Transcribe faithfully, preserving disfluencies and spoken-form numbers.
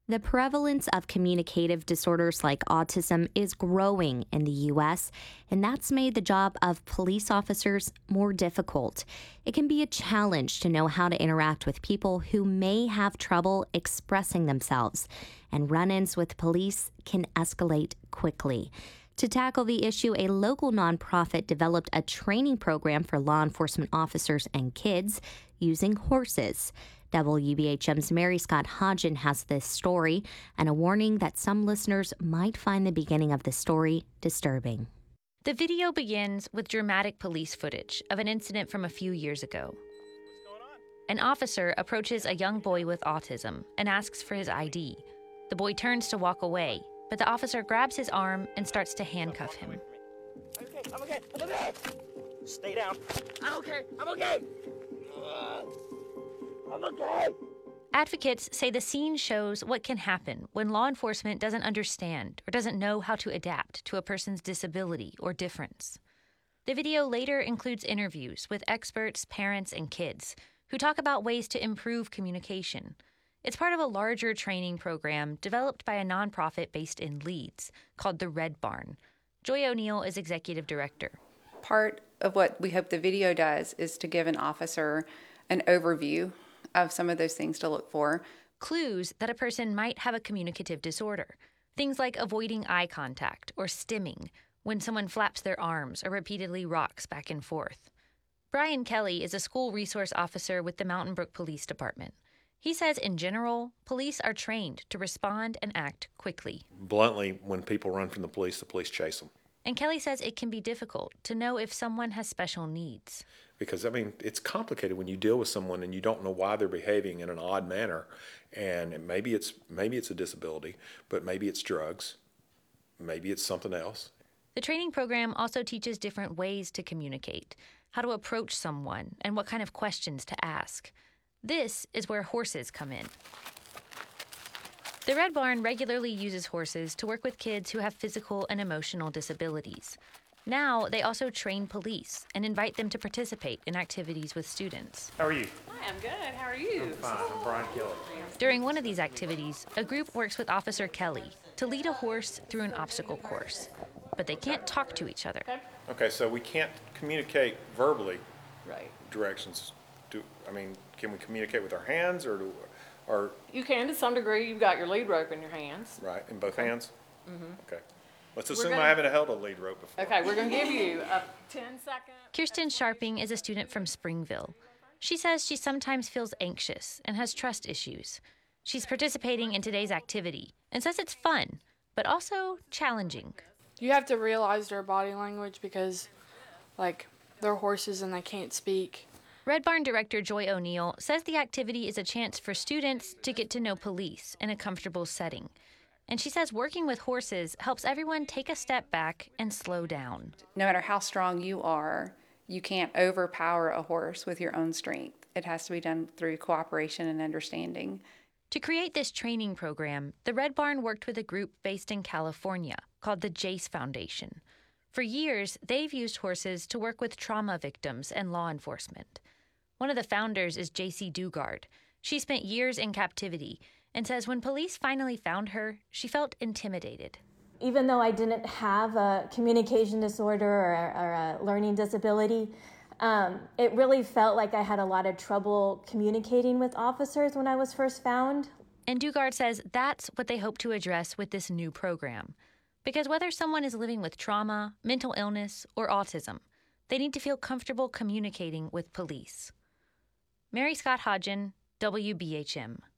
The prevalence of communicative disorders like autism is growing in the U S, and that's made the job of police officers more difficult. It can be a challenge to know how to interact with people who may have trouble expressing themselves, and run-ins with police can escalate quickly. To tackle the issue, a local nonprofit developed a training program for law enforcement officers and kids using horses. W B H M's Mary Scott Hodgen has this story and a warning that some listeners might find the beginning of the story disturbing. The video begins with dramatic police footage of an incident from a few years ago. An officer approaches a young boy with autism and asks for his I D. The boy turns to walk away, but the officer grabs his arm and starts to handcuff him. Okay, I'm okay, I'm okay. Stay down. I'm okay, I'm okay. I'm okay. Advocates say the scene shows what can happen when law enforcement doesn't understand or doesn't know how to adapt to a person's disability or difference. The video later includes interviews with experts, parents, and kids who talk about ways to improve communication. It's part of a larger training program developed by a nonprofit based in Leeds called the Red Barn. Joy O'Neill is executive director. Part of what we hope the video does is to give an officer an overview of some of those things to look for. Clues that a person might have a communicative disorder. Things like avoiding eye contact or stimming when someone flaps their arms or repeatedly rocks back and forth. Brian Kelly is a school resource officer with the Mountain Brook Police Department. He says in general, police are trained to respond and act quickly. Bluntly, when people run from the police, the police chase them. And Kelly says it can be difficult to know if someone has special needs. Because, I mean, it's complicated when you deal with someone and you don't know why they're behaving in an odd manner. And maybe it's maybe it's a disability, but maybe it's drugs. Maybe it's something else. The training program also teaches different ways to communicate, how to approach someone, and what kind of questions to ask. This is where horses come in. The Red Barn regularly uses horses to work with kids who have physical and emotional disabilities. Now, they also train police and invite them to participate in activities with students. How are you? Hi, I'm good. How are you? I'm fine. I'm Brian Kelly. During one of these activities, a group works with Officer Kelly to lead a horse through an obstacle course. But they can't talk to each other. Okay. Okay, so we can't communicate verbally. Right. Directions. Do I mean, can we communicate with our hands or do, or You can to some degree. You've got your lead rope in your hands. right in both hands? Mm-hmm. Okay. Let's We're assume gonna- I haven't held a lead rope before. Okay, we're going to give you a ten second. Kirsten Sharping is a student from Springville. She says she sometimes feels anxious and has trust issues. She's participating in today's activity and says it's fun, but also challenging. You have to realize their body language because, like, they're horses and they can't speak. Red Barn director Joy O'Neill says the activity is a chance for students to get to know police in a comfortable setting. And she says working with horses helps everyone take a step back and slow down. No matter how strong you are, you can't overpower a horse with your own strength. It has to be done through cooperation and understanding. To create this training program, the Red Barn worked with a group based in California called the Jace Foundation. For years, they've used horses to work with trauma victims and law enforcement. One of the founders is J C Dugard. She spent years in captivity and says when police finally found her, she felt intimidated. Even though I didn't have a communication disorder or, or a learning disability, um, it really felt like I had a lot of trouble communicating with officers when I was first found. And Dugard says that's what they hope to address with this new program. Because whether someone is living with trauma, mental illness, or autism, they need to feel comfortable communicating with police. Mary Scott Hodgen, W B H M.